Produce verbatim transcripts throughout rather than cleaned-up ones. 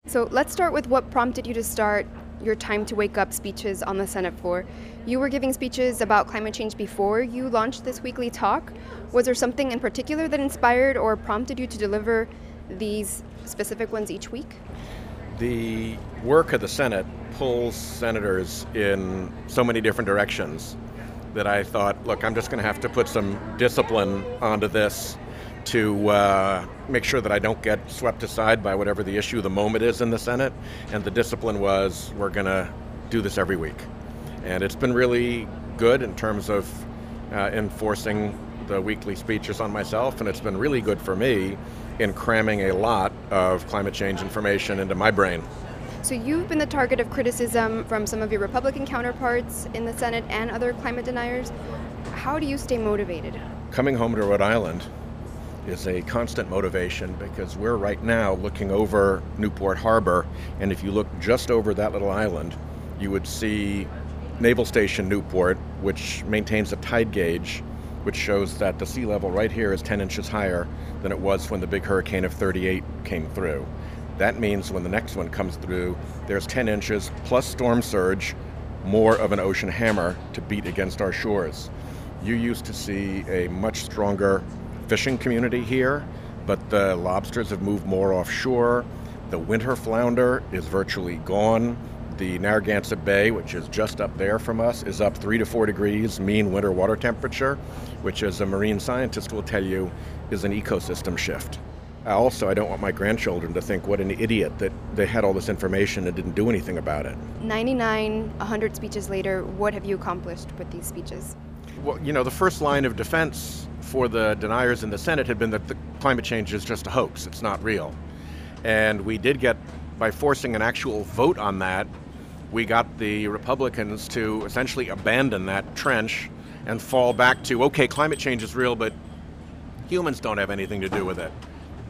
So let's start with what prompted you to start your Time to Wake Up speeches on the Senate floor. You were giving speeches about climate change before you launched this weekly talk. Was there something in particular that inspired or prompted you to deliver these specific ones each week? The work of the Senate pulls senators in so many different directions that I thought, look, I'm just going to have to put some discipline onto this to uh, make sure that I don't get swept aside by whatever the issue of the moment is in the Senate. And the discipline was, we're going to do this every week. And it's been really good in terms of uh, enforcing the weekly speeches on myself, and it's been really good for me in cramming a lot of climate change information into my brain. So you've been the target of criticism from some of your Republican counterparts in the Senate and other climate deniers. How do you stay motivated? Coming home to Rhode Island is a constant motivation because we're right now looking over Newport Harbor, and if you look just over that little island, you would see Naval Station Newport, which maintains a tide gauge which shows that the sea level right here is ten inches higher than it was when the big hurricane of thirty-eight came through. That means when the next one comes through, there's ten inches plus storm surge, more of an ocean hammer to beat against our shores. You used to see a much stronger fishing community here, but the lobsters have moved more offshore. The winter flounder is virtually gone. The Narragansett Bay, which is just up there from us, is up three to four degrees mean winter water temperature, which, as a marine scientist will tell you, is an ecosystem shift. Also, I don't want my grandchildren to think what an idiot that they had all this information and didn't do anything about it. ninety-nine, one hundred speeches later, what have you accomplished with these speeches? Well, you know, the first line of defense for the deniers in the Senate had been that the climate change is just a hoax, it's not real. And we did get, by forcing an actual vote on that, we got the Republicans to essentially abandon that trench and fall back to, okay, climate change is real, but humans don't have anything to do with it.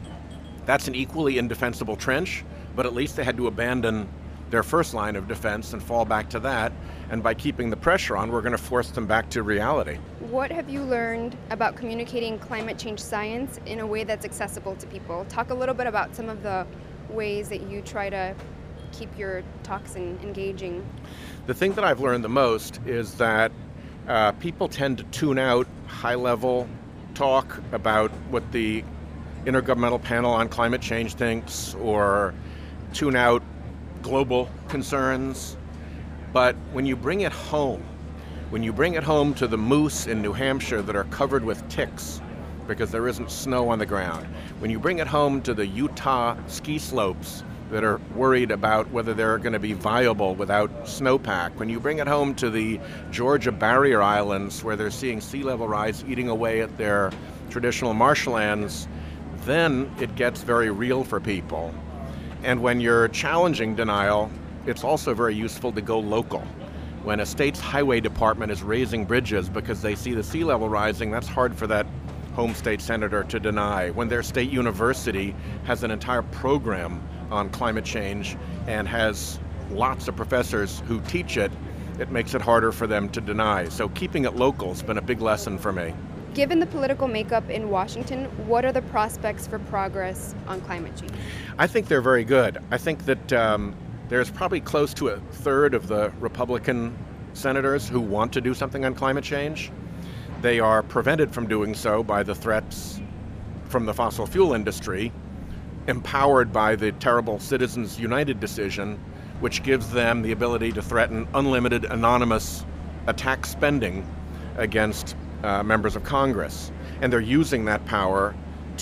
That's an equally indefensible trench, but at least they had to abandon their first line of defense and fall back to that. And by keeping the pressure on, we're going to force them back to reality. What have you learned about communicating climate change science in a way that's accessible to people? Talk a little bit about some of the ways that you try to keep your talks engaging. The thing that I've learned the most is that uh, people tend to tune out high-level talk about what the Intergovernmental Panel on Climate Change thinks, or tune out global concerns. But when you bring it home, when you bring it home to the moose in New Hampshire that are covered with ticks because there isn't snow on the ground, when you bring it home to the Utah ski slopes that are worried about whether they're going to be viable without snowpack, when you bring it home to the Georgia barrier islands where they're seeing sea level rise eating away at their traditional marshlands, then it gets very real for people. And when you're challenging denial, it's also very useful to go local. When a state's highway department is raising bridges because they see the sea level rising, that's hard for that home state senator to deny. When their state university has an entire program on climate change and has lots of professors who teach it, it makes it harder for them to deny. So keeping it local has been a big lesson for me. Given the political makeup in Washington, what are the prospects for progress on climate change? I think they're very good. I think that um, there's probably close to a third of the Republican senators who want to do something on climate change. They are prevented from doing so by the threats from the fossil fuel industry, empowered by the terrible Citizens United decision, which gives them the ability to threaten unlimited anonymous attack spending against uh, members of Congress. And they're using that power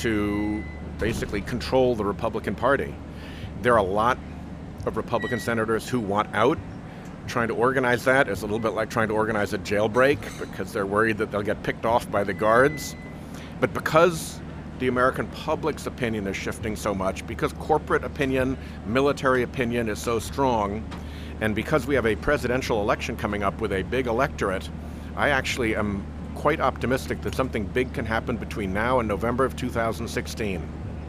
to basically control the Republican Party. There are a lot of Republican senators who want out. Trying to organize that is a little bit like trying to organize a jailbreak because they're worried that they'll get picked off by the guards. But because the American public's opinion is shifting so much, because corporate opinion, military opinion is so strong, and because we have a presidential election coming up with a big electorate, I actually am quite optimistic that something big can happen between now and November of two thousand sixteen.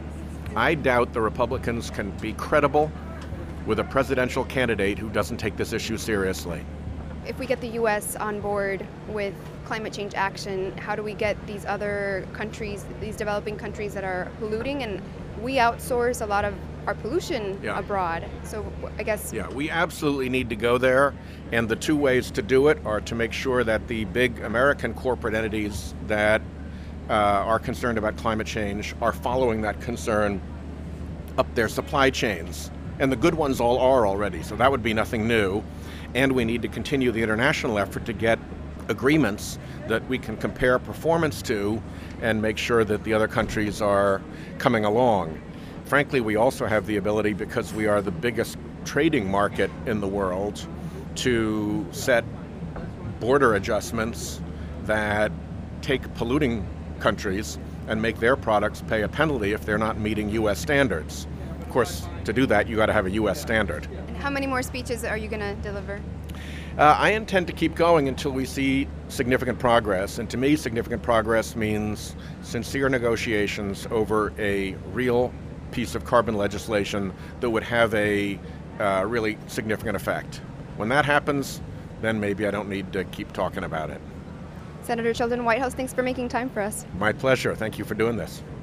I doubt the Republicans can be credible with a presidential candidate who doesn't take this issue seriously. If we get the U S on board with climate change action, how do we get these other countries, these developing countries that are polluting and we outsource a lot of our pollution Yeah. abroad. So I guess Yeah, we absolutely need to go there, and the two ways to do it are to make sure that the big American corporate entities that uh, are concerned about climate change are following that concern up their supply chains. And the good ones all are already, so that would be nothing new. And we need to continue the international effort to get agreements that we can compare performance to and make sure that the other countries are coming along. Frankly, we also have the ability, because we are the biggest trading market in the world, to set border adjustments that take polluting countries and make their products pay a penalty if they're not meeting U S standards. Of course, to do that, you got to have a U S standard. And how many more speeches are you going to deliver? Uh, I intend to keep going until we see significant progress. And to me, significant progress means sincere negotiations over a real piece of carbon legislation that would have a uh, really significant effect. When that happens, then maybe I don't need to keep talking about it. Senator Sheldon Whitehouse, thanks for making time for us. My pleasure. Thank you for doing this.